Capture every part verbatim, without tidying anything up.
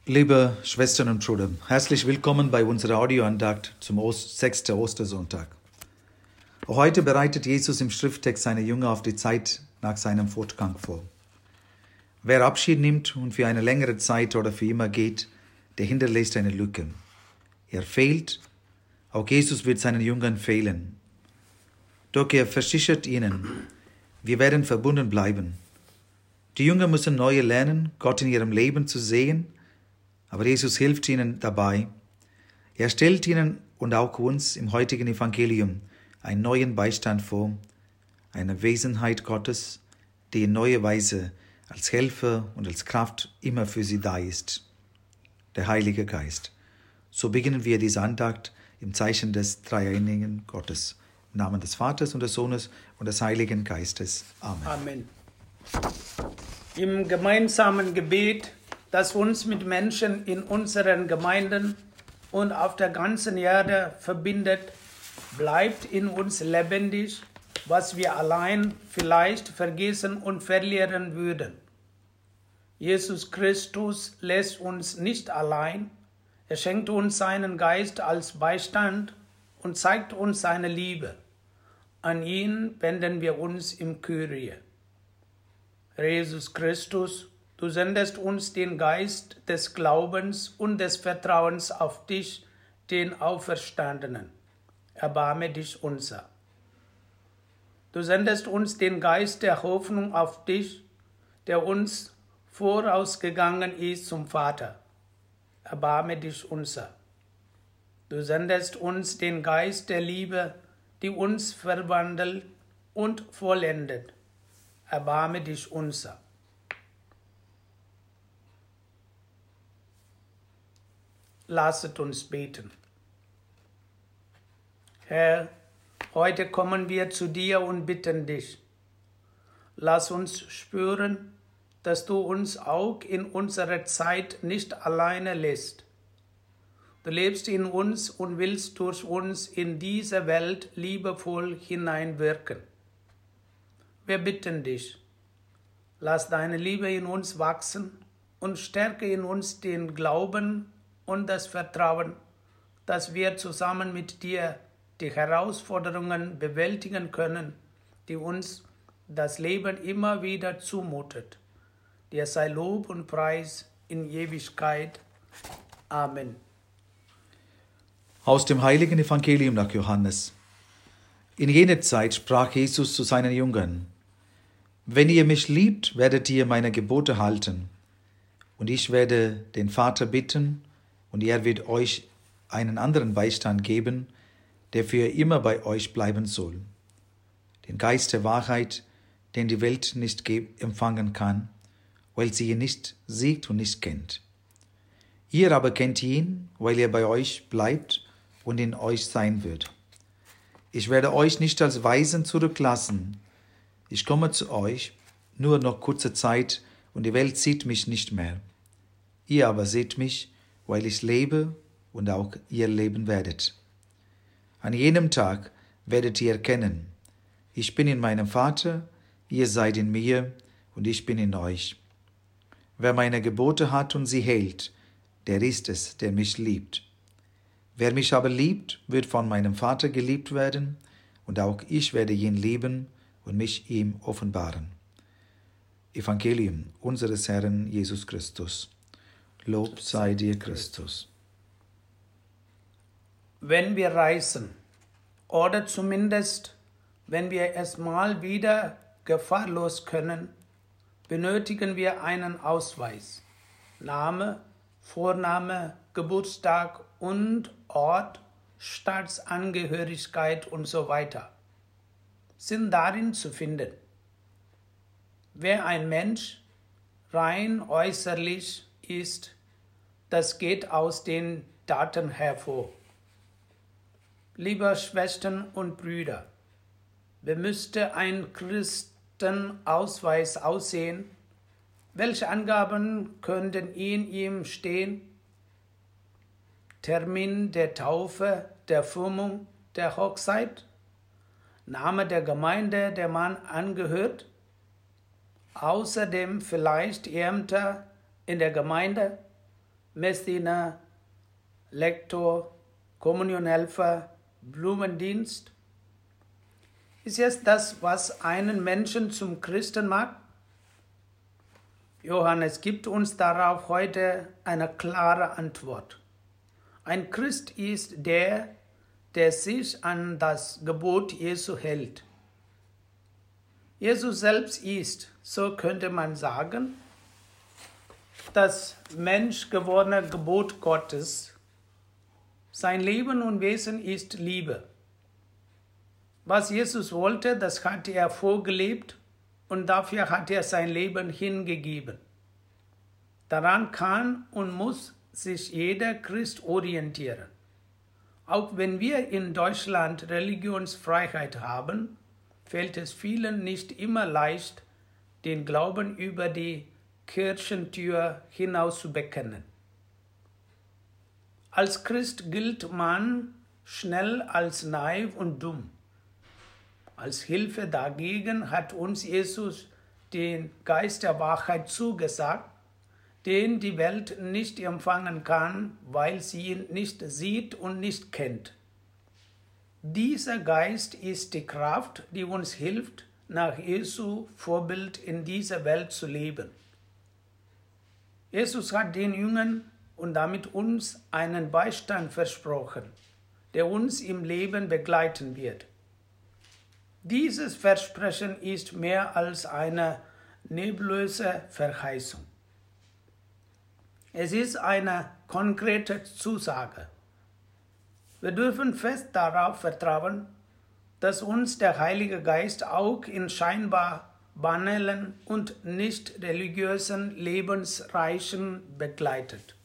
Liebe Schwestern und Brüder, herzlich willkommen bei unserer Audioandacht zum Ost- sechsten Ostersonntag. Auch heute bereitet Jesus im Schrifttext seine Jünger auf die Zeit nach seinem Fortgang vor. Wer Abschied nimmt und für eine längere Zeit oder für immer geht, der hinterlässt eine Lücke. Er fehlt, auch Jesus wird seinen Jüngern fehlen. Doch er versichert ihnen, wir werden verbunden bleiben. Die Jünger müssen neu lernen, Gott in ihrem Leben zu sehen, aber Jesus hilft ihnen dabei. Er stellt ihnen und auch uns im heutigen Evangelium einen neuen Beistand vor, eine Wesenheit Gottes, die in neuer Weise als Helfer und als Kraft immer für sie da ist. Der Heilige Geist. So beginnen wir diese Andacht im Zeichen des dreieinigen Gottes. Im Namen des Vaters und des Sohnes und des Heiligen Geistes. Amen. Amen. Im gemeinsamen Gebet, das uns mit Menschen in unseren Gemeinden und auf der ganzen Erde verbindet, bleibt in uns lebendig, was wir allein vielleicht vergessen und verlieren würden. Jesus Christus lässt uns nicht allein, er schenkt uns seinen Geist als Beistand und zeigt uns seine Liebe. An ihn wenden wir uns im Kyrie. Herr Jesus Christus, du sendest uns den Geist des Glaubens und des Vertrauens auf dich, den Auferstandenen. Erbarme dich unser. Du sendest uns den Geist der Hoffnung auf dich, der uns vorausgegangen ist zum Vater. Erbarme dich unser. Du sendest uns den Geist der Liebe, die uns verwandelt und vollendet. Erbarme dich unser. Lasset uns beten. Herr, heute kommen wir zu dir und bitten dich. Lass uns spüren, dass du uns auch in unserer Zeit nicht alleine lässt. Du lebst in uns und willst durch uns in diese Welt liebevoll hineinwirken. Wir bitten dich, lass deine Liebe in uns wachsen und stärke in uns den Glauben und das Vertrauen, dass wir zusammen mit dir die Herausforderungen bewältigen können, die uns das Leben immer wieder zumutet. Dir sei Lob und Preis in Ewigkeit. Amen. Aus dem heiligen Evangelium nach Johannes. In jener Zeit sprach Jesus zu seinen Jüngern: Wenn ihr mich liebt, werdet ihr meine Gebote halten. Und ich werde den Vater bitten, und er wird euch einen anderen Beistand geben, der für immer bei euch bleiben soll. Den Geist der Wahrheit, den die Welt nicht empfangen kann, weil sie ihn nicht sieht und nicht kennt. Ihr aber kennt ihn, weil er bei euch bleibt und in euch sein wird. Ich werde euch nicht als Weisen zurücklassen. Ich komme zu euch, nur noch kurze Zeit, und die Welt sieht mich nicht mehr. Ihr aber seht mich, weil ich lebe und auch ihr leben werdet. An jenem Tag werdet ihr erkennen, ich bin in meinem Vater, ihr seid in mir und ich bin in euch. Wer meine Gebote hat und sie hält, der ist es, der mich liebt. Wer mich aber liebt, wird von meinem Vater geliebt werden, und auch ich werde ihn lieben und mich ihm offenbaren. Evangelium unseres Herrn Jesus Christus. Lob sei dir, Christus. Wenn wir reisen, oder zumindest, wenn wir erstmal wieder gefahrlos können, benötigen wir einen Ausweis. Name, Vorname, Geburtstag und Ort, Staatsangehörigkeit und so weiter sind darin zu finden. Wer ein Mensch rein äußerlich ist, das geht aus den Daten hervor. Liebe Schwestern und Brüder, wie müsste ein Christenausweis aussehen? Welche Angaben könnten in ihm stehen? Termin der Taufe, der Firmung, der Hochzeit? Name der Gemeinde, der man angehört? Außerdem vielleicht Ämter in der Gemeinde, Messdiener, Lektor, Kommunionhelfer, Blumendienst? Ist es das, was einen Menschen zum Christen macht? Johannes gibt uns darauf heute eine klare Antwort. Ein Christ ist der, der sich an das Gebot Jesu hält. Jesus selbst ist, so könnte man sagen, das menschgewordene Gebot Gottes. Sein Leben und Wesen ist Liebe. Was Jesus wollte, das hat er vorgelebt und dafür hat er sein Leben hingegeben. Daran kann und muss sich jeder Christ orientieren. Auch wenn wir in Deutschland Religionsfreiheit haben, fällt es vielen nicht immer leicht, den Glauben über die Kirchentür hinaus zu bekennen. Als Christ gilt man schnell als naiv und dumm. Als Hilfe dagegen hat uns Jesus den Geist der Wahrheit zugesagt, den die Welt nicht empfangen kann, weil sie ihn nicht sieht und nicht kennt. Dieser Geist ist die Kraft, die uns hilft, nach Jesu Vorbild in dieser Welt zu leben. Jesus hat den Jüngern und damit uns einen Beistand versprochen, der uns im Leben begleiten wird. Dieses Versprechen ist mehr als eine nebulöse Verheißung. Es ist eine konkrete Zusage. Wir dürfen fest darauf vertrauen, dass uns der Heilige Geist auch in scheinbar banalen und nicht religiösen Lebensreichen begleitet.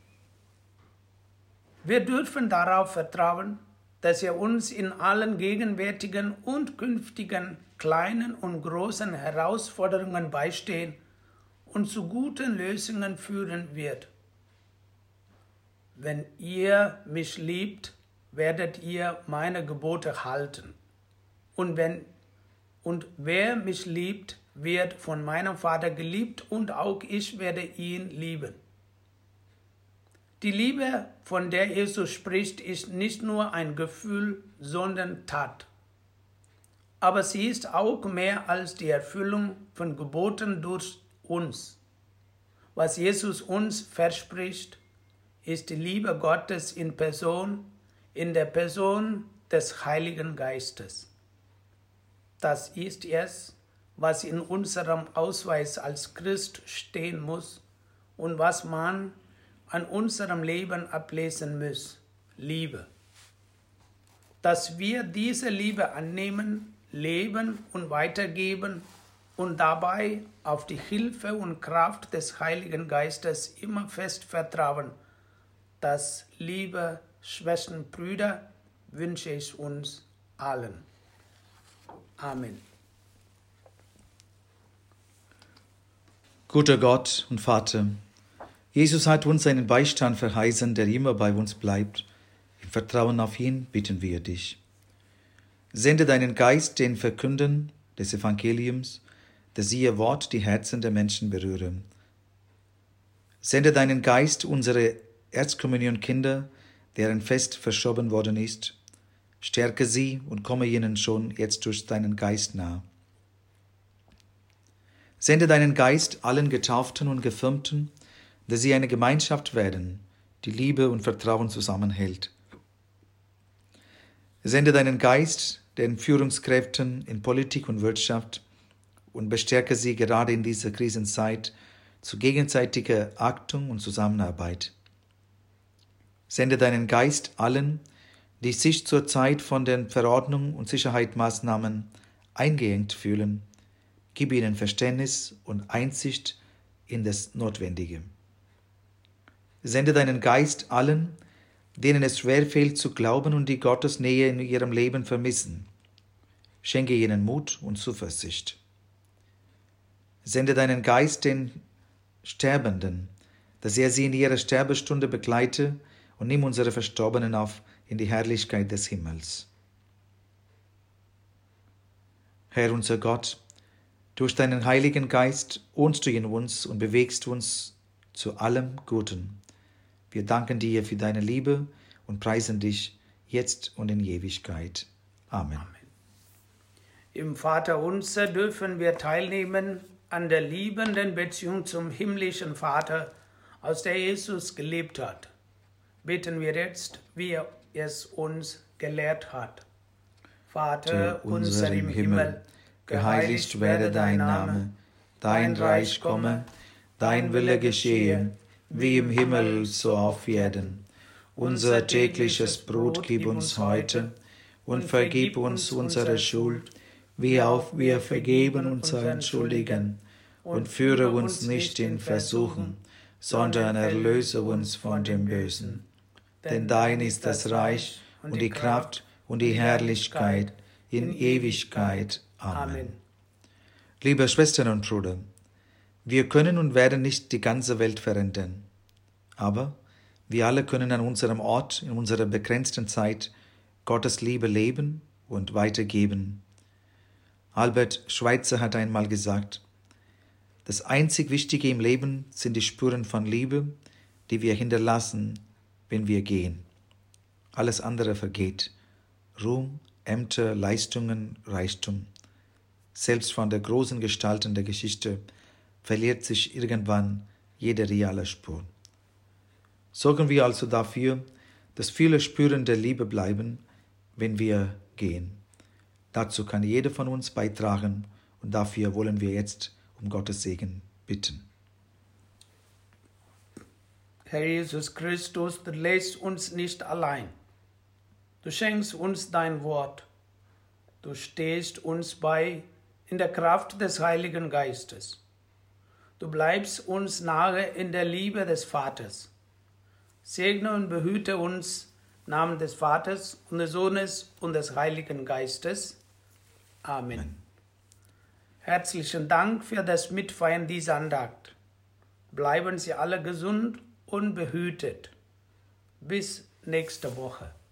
Wir dürfen darauf vertrauen, dass er uns in allen gegenwärtigen und künftigen kleinen und großen Herausforderungen beistehen und zu guten Lösungen führen wird. Wenn ihr mich liebt, werdet ihr meine Gebote halten. Und, wenn, und wer mich liebt, wird von meinem Vater geliebt und auch ich werde ihn lieben. Die Liebe, von der Jesus spricht, ist nicht nur ein Gefühl, sondern Tat. Aber sie ist auch mehr als die Erfüllung von Geboten durch uns. Was Jesus uns verspricht, ist die Liebe Gottes in Person, in der Person des Heiligen Geistes. Das ist es, was in unserem Ausweis als Christ stehen muss und was man an unserem Leben ablesen muss: Liebe. Dass wir diese Liebe annehmen, leben und weitergeben und dabei auf die Hilfe und Kraft des Heiligen Geistes immer fest vertrauen, das, liebe Schwestern und Brüder, wünsche ich uns allen. Amen. Guter Gott und Vater, Jesus hat uns seinen Beistand verheißen, der immer bei uns bleibt. Im Vertrauen auf ihn bitten wir dich. Sende deinen Geist den Verkünden des Evangeliums, dass ihr Wort die Herzen der Menschen berühre. Sende deinen Geist unsere Erzkommunionkinder, deren Fest verschoben worden ist. Stärke sie und komme ihnen schon jetzt durch deinen Geist nah. Sende deinen Geist allen Getauften und Gefirmten, dass sie eine Gemeinschaft werden, die Liebe und Vertrauen zusammenhält. Sende deinen Geist den Führungskräften in Politik und Wirtschaft und bestärke sie gerade in dieser Krisenzeit zu gegenseitiger Achtung und Zusammenarbeit. Sende deinen Geist allen, die sich zurzeit von den Verordnungen und Sicherheitsmaßnahmen eingeengt fühlen. Gib ihnen Verständnis und Einsicht in das Notwendige. Sende deinen Geist allen, denen es schwerfällt zu glauben und die Gottes Nähe in ihrem Leben vermissen. Schenke ihnen Mut und Zuversicht. Sende deinen Geist den Sterbenden, dass er sie in ihrer Sterbestunde begleite und nimm unsere Verstorbenen auf in die Herrlichkeit des Himmels. Herr unser Gott, durch deinen Heiligen Geist wohnst du in uns und bewegst uns zu allem Guten. Wir danken dir für deine Liebe und preisen dich jetzt und in Ewigkeit. Amen. Amen. Im Vaterunser dürfen wir teilnehmen an der liebenden Beziehung zum himmlischen Vater, aus der Jesus gelebt hat. Beten wir jetzt, wie er es uns gelehrt hat. Vater unser im Himmel, geheiligt werde dein Name, dein Reich komme, dein Wille geschehe, wie im Himmel so auf Erden. Unser tägliches Brot gib uns heute und vergib uns unsere Schuld, wie auch wir vergeben unseren Schuldigen. Und führe uns nicht in Versuchung, sondern erlöse uns von dem Bösen. Denn dein ist das Reich und die Kraft und die Herrlichkeit in Ewigkeit. Amen. Liebe Schwestern und Brüder, wir können und werden nicht die ganze Welt verändern. Aber wir alle können an unserem Ort, in unserer begrenzten Zeit, Gottes Liebe leben und weitergeben. Albert Schweitzer hat einmal gesagt, das einzig Wichtige im Leben sind die Spuren von Liebe, die wir hinterlassen, wenn wir gehen. Alles andere vergeht. Ruhm, Ämter, Leistungen, Reichtum. Selbst von der großen Gestalten der Geschichte verliert sich irgendwann jede reale Spur. Sorgen wir also dafür, dass viele Spuren der Liebe bleiben, wenn wir gehen. Dazu kann jeder von uns beitragen und dafür wollen wir jetzt um Gottes Segen bitten. Herr Jesus Christus, du lässt uns nicht allein. Du schenkst uns dein Wort. Du stehst uns bei in der Kraft des Heiligen Geistes. Du bleibst uns nahe in der Liebe des Vaters. Segne und behüte uns im Namen des Vaters und des Sohnes und des Heiligen Geistes. Amen. Amen. Herzlichen Dank für das Mitfeiern dieser Andacht. Bleiben Sie alle gesund und behütet. Bis nächste Woche.